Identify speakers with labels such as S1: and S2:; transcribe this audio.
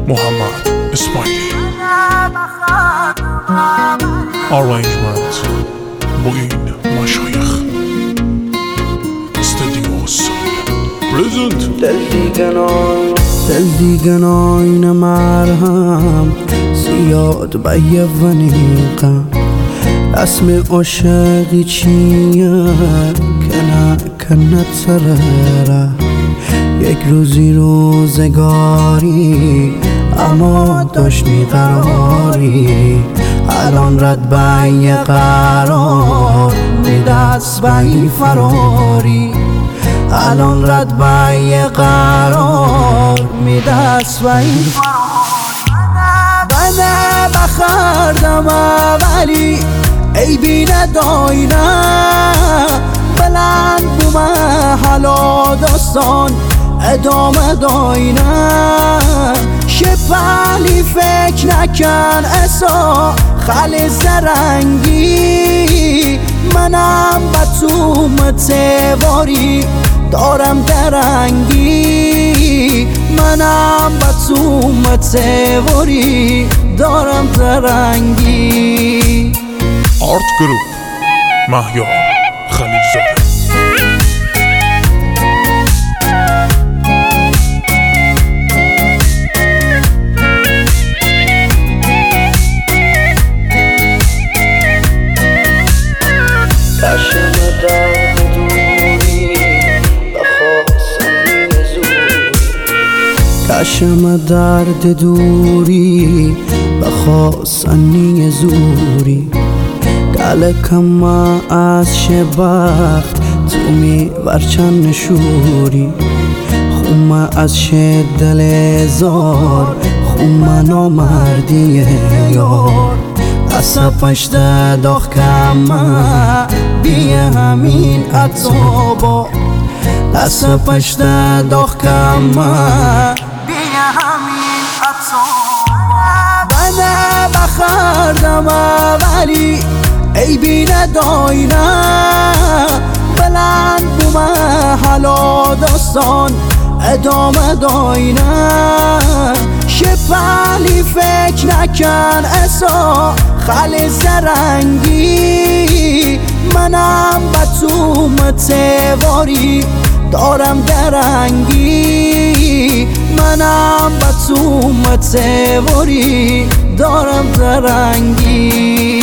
S1: محمد اسماعیلی. Arrangement با این مشایخ. استودیو سال پرزنت.
S2: دل دیگنای نمرهم زیاد بیونیقم اسم عاشقی چیه که نکنت سرره یک روزی روزگاری اما داشتی قراری الان رد بی قرار میدست بی فراری الان رد بی قرار میدست بی بنه بخردم ولی ای بینه داینه بلند بومه حالا داستان ادامه داینه شپلی فکر نکن اسا خلی زرنگی منم بطوم تیواری دارم درنگی منم بطوم تیواری دارم درنگی.
S1: آرت گروپ مهیار خلیلزاده.
S2: کشم درد دوری بخواستنی زوری گلکم از شبخت تو می ورچن نشوری خوم از شدل زار خوم نامردی یار از پشت داغ کم بیه همین اتابا دست پشت داغ کم بیه همین اتابا بنه بخردم ولی ای بینه داینه بلند بومه حالا داستان ادامه داینه شپلی فکر نکن اسا خلی زرنگی منم بطوم تیواری دارم درنگی منم بطوم تیواری دارم درنگی.